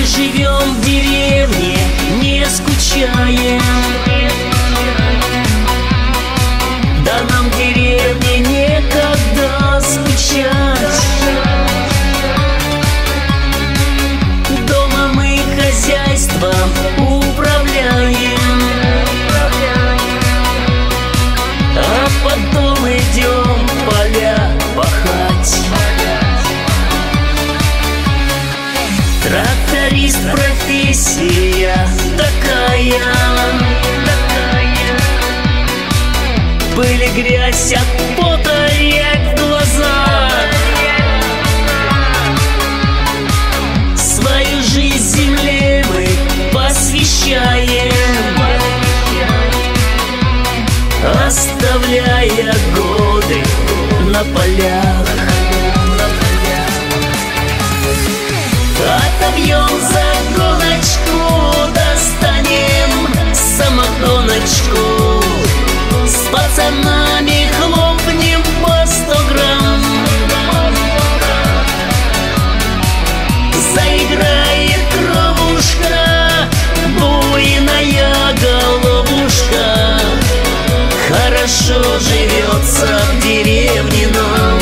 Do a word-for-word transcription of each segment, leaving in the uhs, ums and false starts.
живем в деревне, не скучаем. Да нам в деревне некогда скучать. Дома мы хозяйством управляем, а потом идем поля пахать. Тракторист профессия такая, пыль и грязь от пота рябь в глаза. Свою жизнь земле мы посвящаем, оставляя годы на полях. Отобьем загоночку, достанем самогоночку, с пацанами хлопнем по сто грамм. Заиграет кровушка, буйная головушка. Хорошо живется в деревне нам.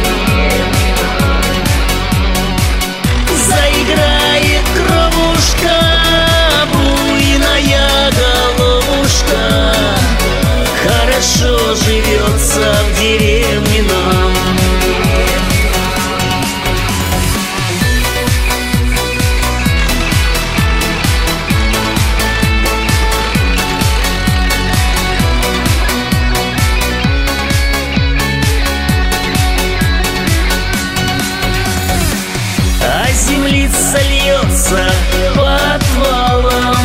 Заиграет кровушка, буйная головушка. Хорошо живется в деревне нам. А землица льется по отвалам,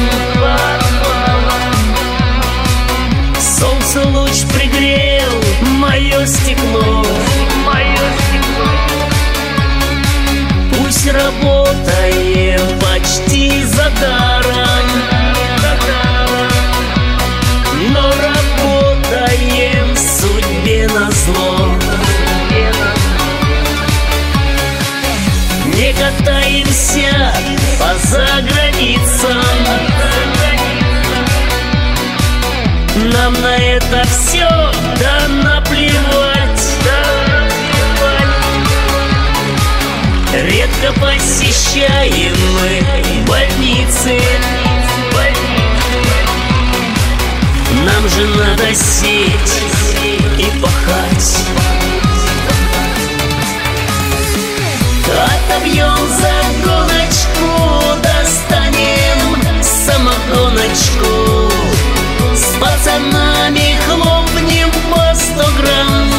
солнце луч пригрел мое стекло. Пусть работаем почти за даром, но работаем судьбе назло. Не катаемся по заграницам, нам на это все да наплевать. Редко посещаем мы больницы, нам же надо сеять и пахать. Отобьем загоночку, достанем самогоночку, с пацанами хлопнем по сто грамм.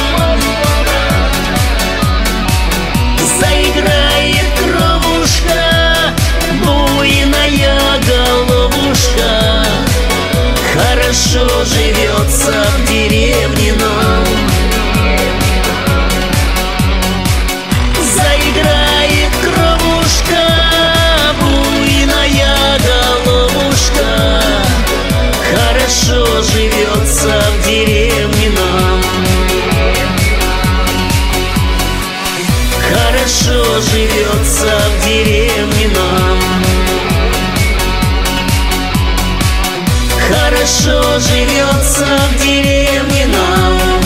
Заиграет кровушка, буйная головушка. Хорошо живется в деревне нам. Заиграет кровушка, буйная головушка. Хорошо живется в деревне нам. Хорошо живется в деревне нам. Хорошо живется в деревне нам.